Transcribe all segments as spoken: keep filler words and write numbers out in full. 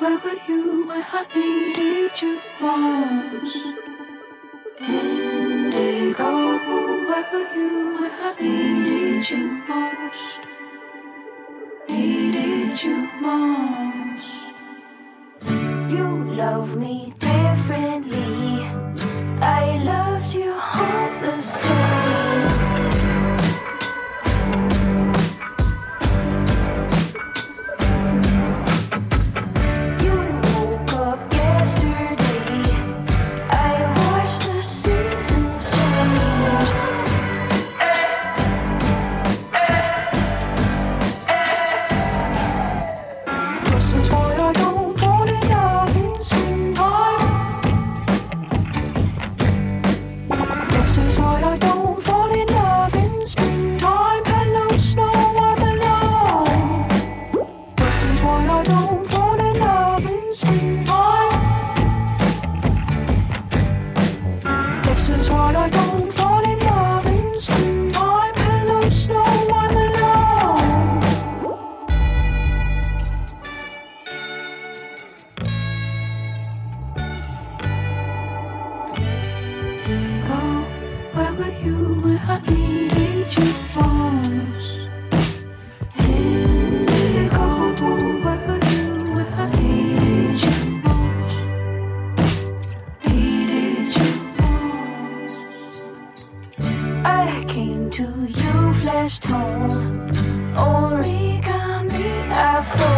where were you when I needed you most? Indigo, where were you when I needed you most? Needed you most. You love me differently. I loved you all the same. You woke up yesterday. I watched the seasons change. This is why I don't fall in love in springtime. This is why I don't fall in love in springtime. Hello, snow, I'm alone. This is why I don't fall in love in springtime. This is why I don't fall in love in springtime. Hello, snow, I'm alone. Indigo, where were you when I needed you most? Indigo, where were you when I needed you most? Needed you most. I came to you, flesh tone, origami afro.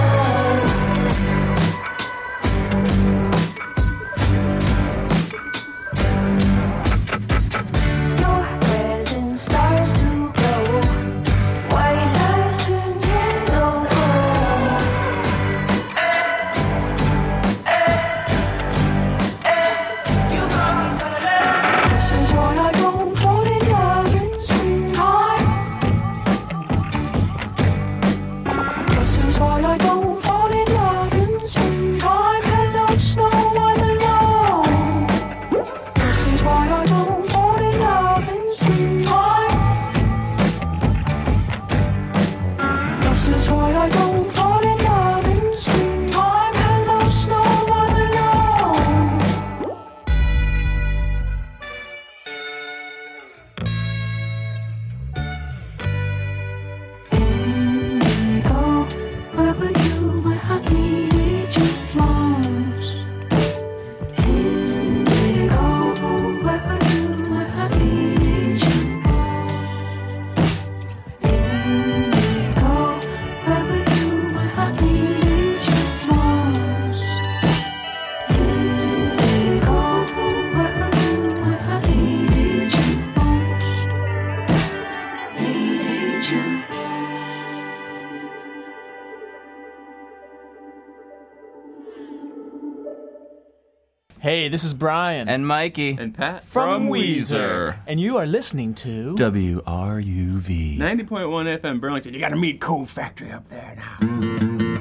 Your presence starts to glow. White lies turn yellow gold. You got me colorless. This is why I don't fall in love in springtime. This is why I don't fall in love in springtime. Hello, snow, I'm alone. This is why I don't fall in love in springtime. This is why I don't fall in love in springtime. Hello, snow, I'm alone. Indigo, where were you when I needed you most? Indigo, where were you when I needed you most? Indigo, where were you when I needed you most? Indigo, where were you when I needed you most? Needed you. Hey, this is Brian. And Mikey. And Pat from Weezer. And you are listening to W R U V. ninety point one F M Burlington. You got to meet Cold Factory up there now.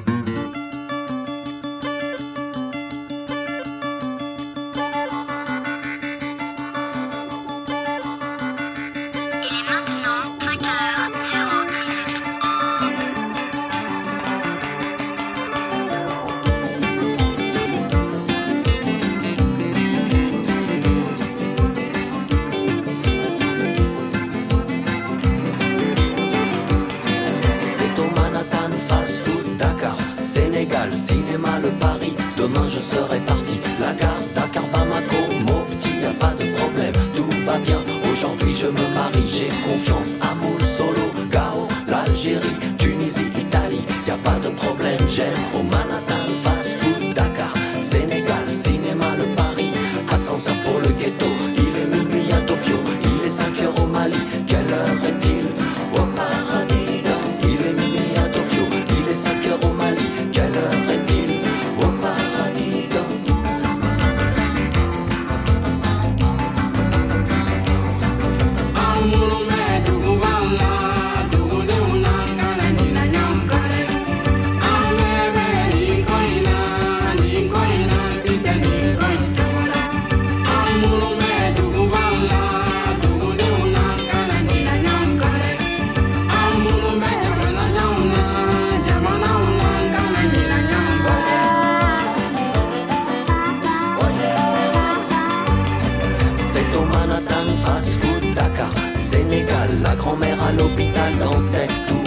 C'est au Manhattan Fast Food Dakar, Sénégal, cinéma le Paris. Demain je serai parti. La gare Dakar, Bamako, Mopti, y a pas de problème, tout va bien. Aujourd'hui je me marie, j'ai confiance. Amour, Solo, Gao, l'Algérie, Tunisie, Italie, y a pas de problème. J'aime au Manhattan Fast Food Dakar, Sénégal, cinéma le Paris. Ascenseur pour le ghetto, il est minuit à Tokyo, il est cinq heures au Mali. Quelle heure est-il au paradis? Il est minuit à Tokyo, il est cinq heures au Mali. Quelle heure est-il au paradis? I'm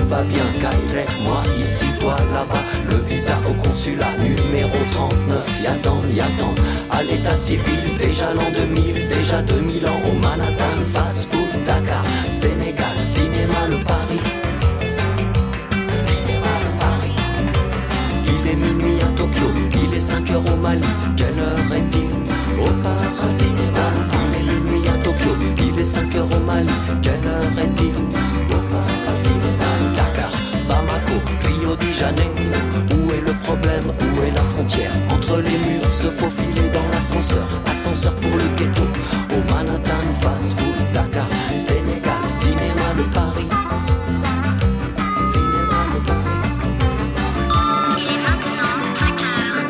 va bien. Kairek, moi ici, toi là-bas. Le visa au consulat, numéro trente-neuf. Y'attend, y'attend. À l'état civil, déjà l'an deux mille, déjà deux mille ans. Au Manhattan, fast food, Dakar, Sénégal, cinéma, le Paris. Cinéma, le Paris. Il est minuit à Tokyo, il est cinq heures au Mali. Quelle heure est-il au paradis? Il est minuit à Tokyo, il est cinq heures au Mali. Quelle heure est-il au paradis? Dakar, Bamako, Rio de Janeiro. Où est le problème? Où est la frontière? Entre les murs, se faufiler dans l'ascenseur. Ascenseur pour le ghetto. Au Manhattan, fast food, Dakar, Sénégal, cinéma, le Paris. Cinéma, le Paris. Il est maintenant cinq heures.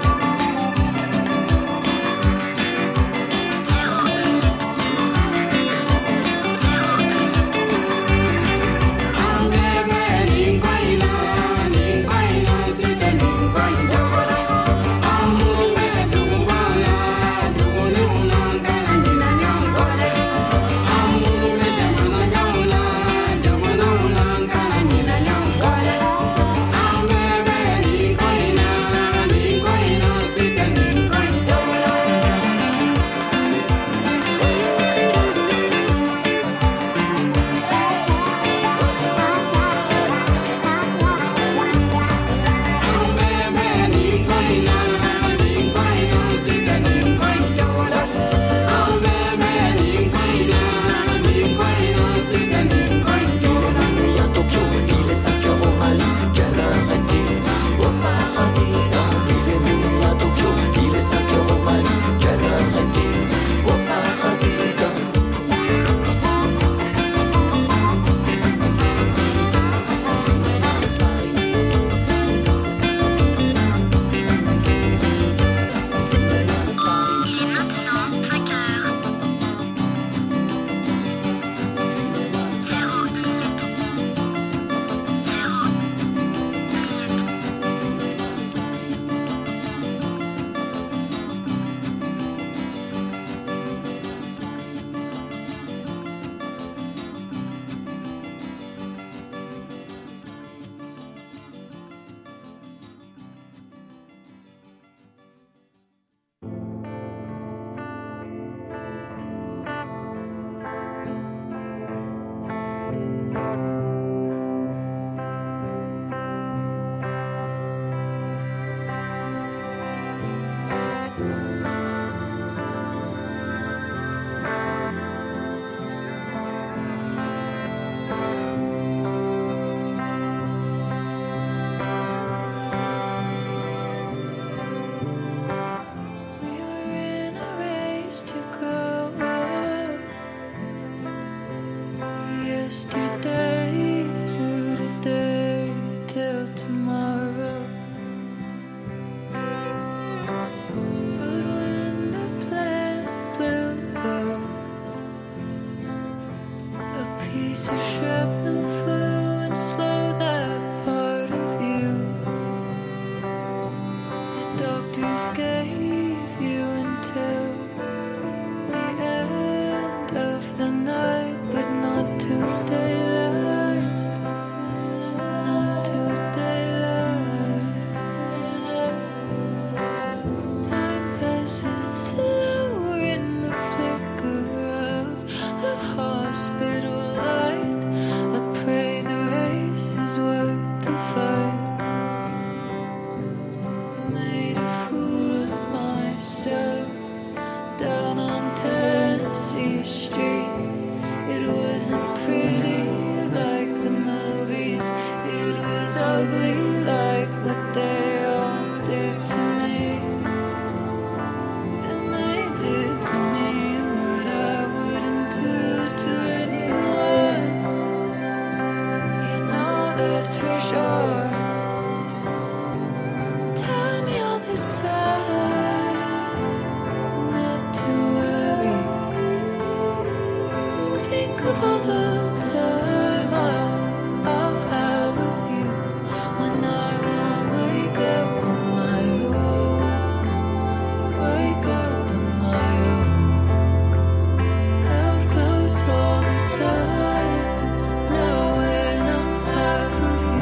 All the time, knowing I'm half of you.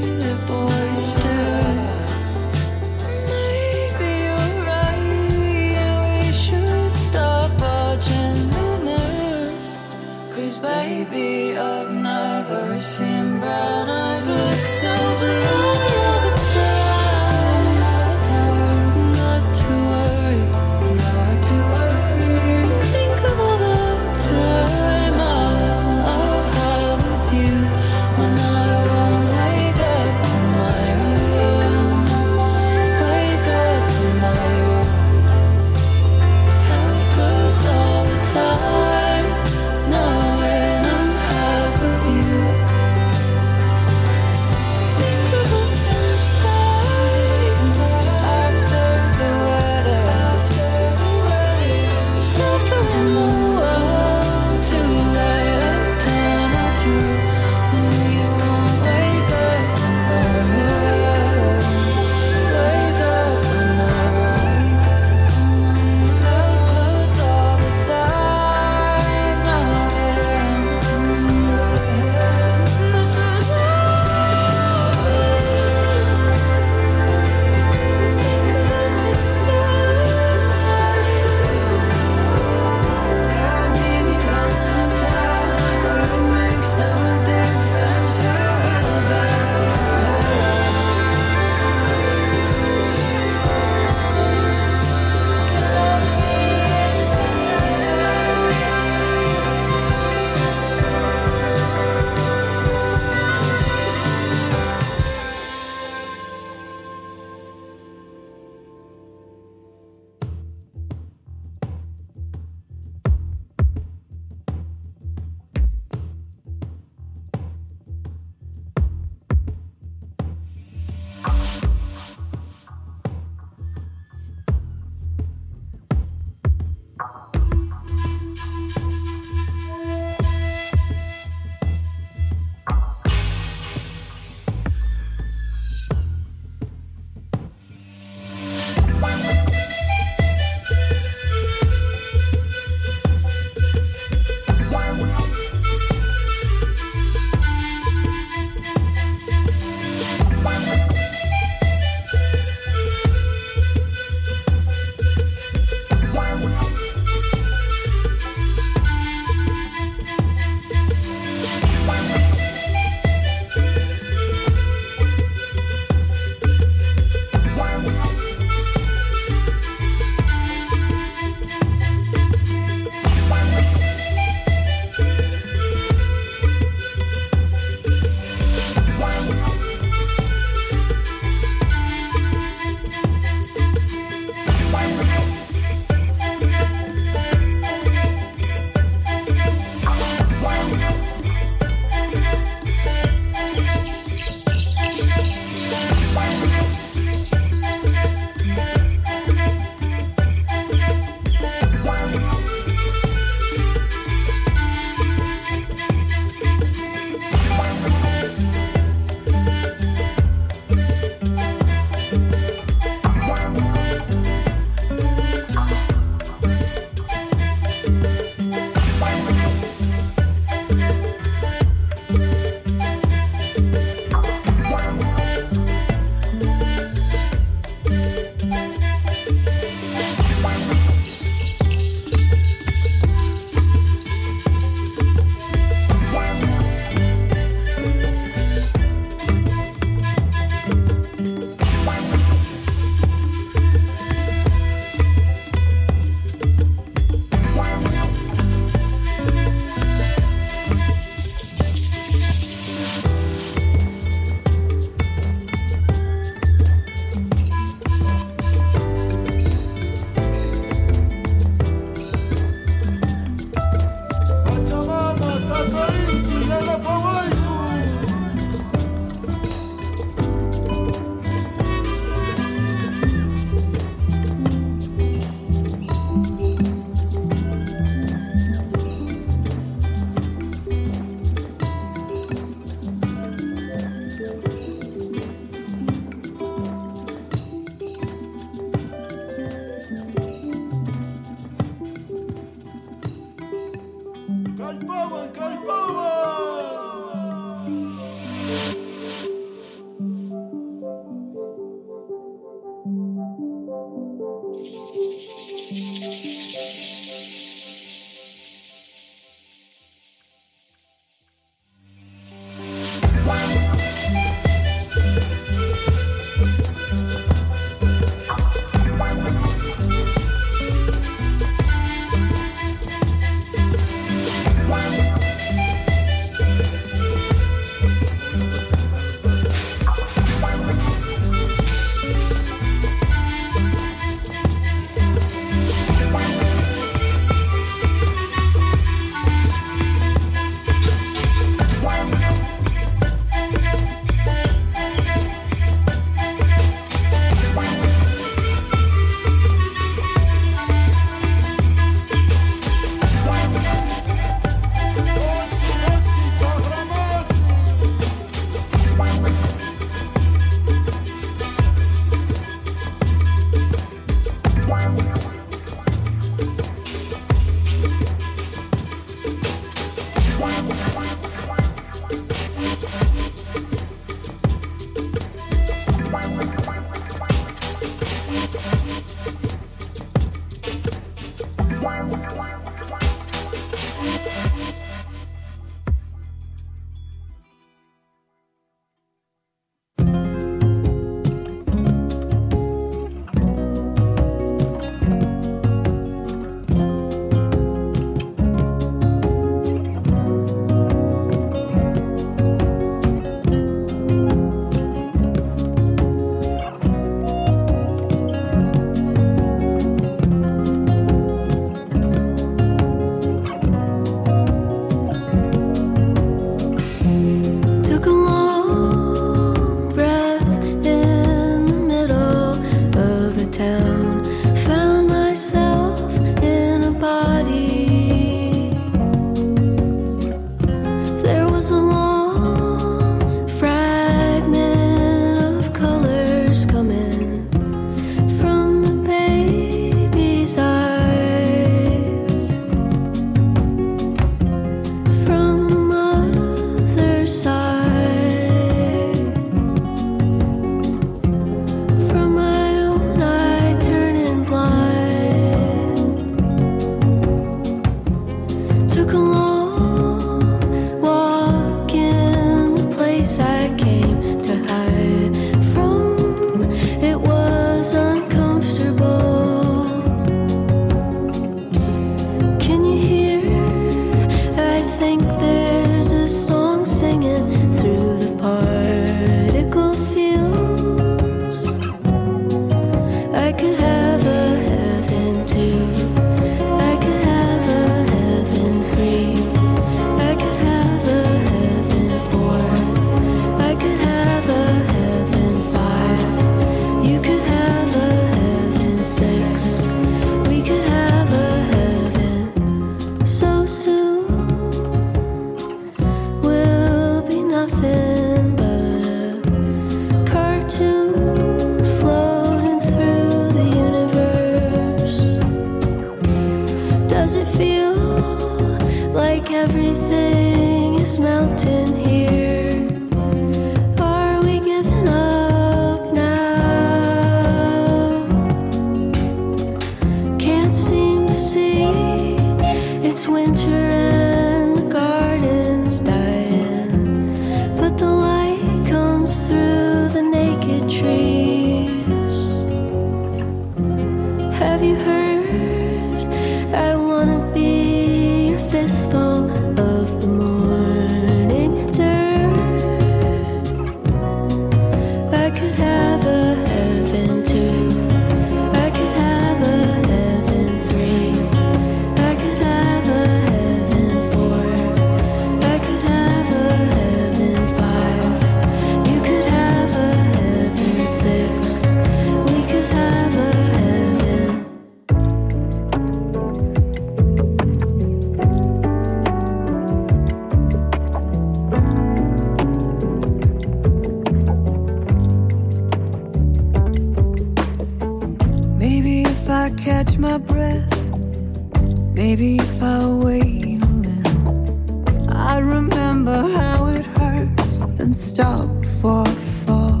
I catch my breath, maybe if I wait a little, I remember how it hurts and stop before I fall.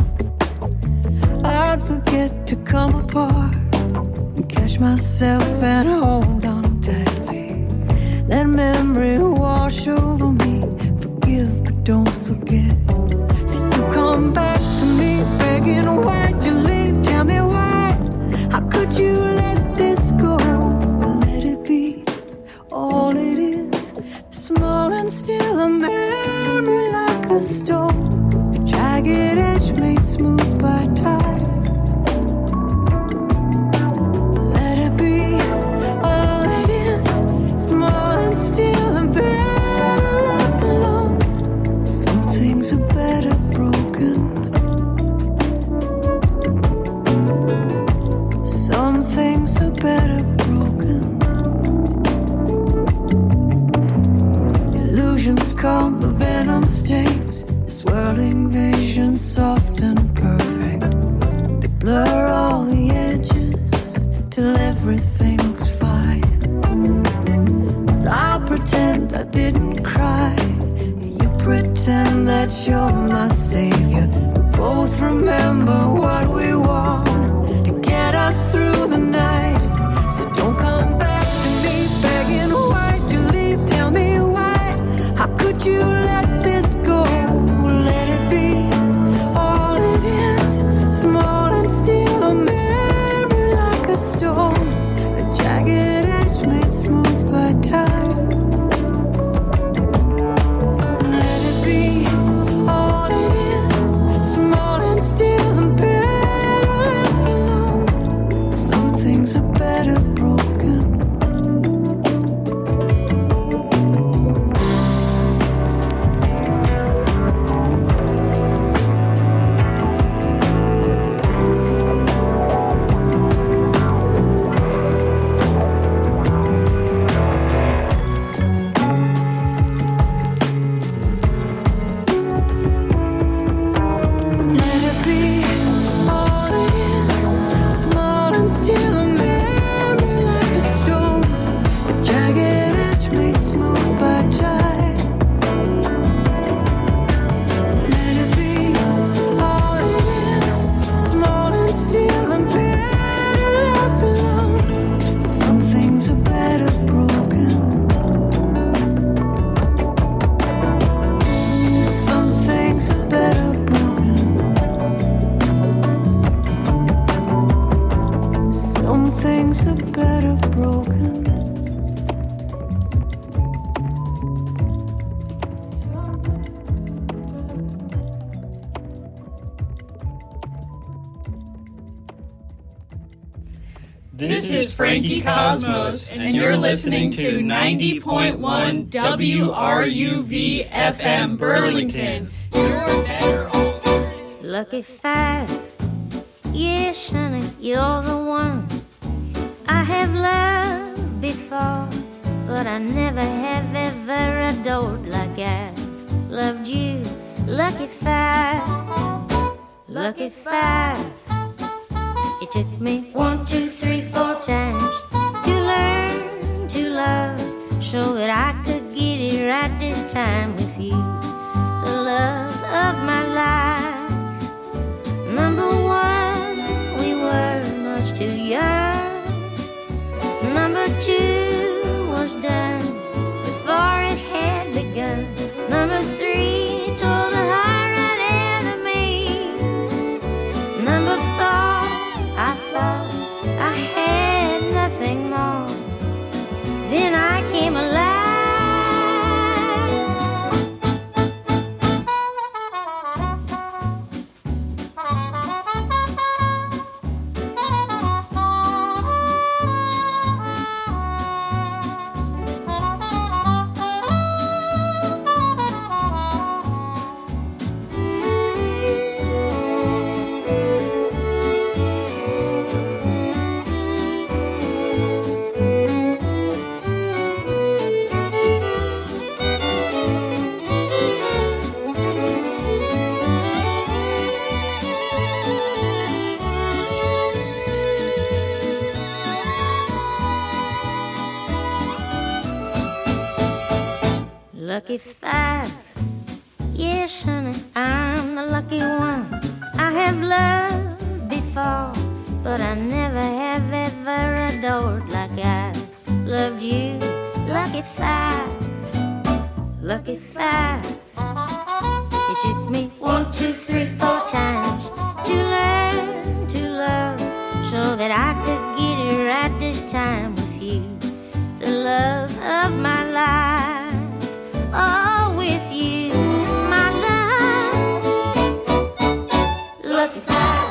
I'd forget to come apart and catch myself and hold on tightly. Let memory wash over me. Forgive but don't forget. See you come back to me begging, why'd you leave? Tell me why. How could you let this go? Let it be all it is, small and still a memory like a stone, a jagged edge made smooth by time. Let it be all it is, small and still and better left alone. Some things are better broken. Some things are better broken. Illusions come, the venom stings, swirling visions soft and perfect. They blur all the edges till everything's fine. As I'll pretend I didn't cry, you pretend that you're my savior. We both remember what we want to get us through the night. So don't come back to me begging, why'd you leave? Tell me why. How could you let this go? Let it be all it is, small and still a memory like a stone, a jagged edge made smooth by time. Let it be all it is, small and still and better left alone. Some things are better broken. Let it be all it is, small and still a memory like a stone, a jagged edge made smooth by time. Let it be all it is, small and still and better left alone. Some things are better broken. Some things are better broken. Some things are better broken. This is Frankie Cosmos, and you're listening to ninety point one W R U V F M Burlington. Your better alternative. Lucky five, yes, honey, you're the one. I have loved before, but I never have ever adored like I loved you. Lucky five, lucky five. It took me one, two, three, four times to learn to love, so that I could get it right this time with you. The love of my life. Number one, we were much too young. Number two was done before it had begun. Number three tore the heart right out of me. Number four, I thought I had nothing more. Then I came alive. Lucky five. Yes, honey, I'm the lucky one. I have loved before, but I never have ever adored like I loved you. Lucky five. Lucky five. It took me one, two, three, four times to learn to love, so that I could get it right this time with you. The love of my life, oh, with you, my love. Lucky five.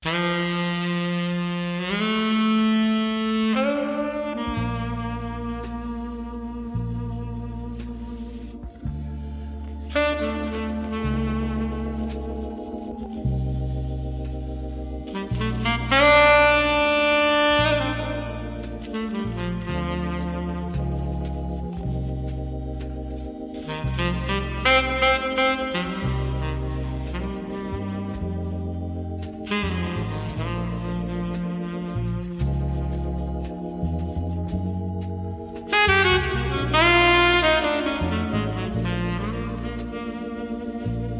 Bye.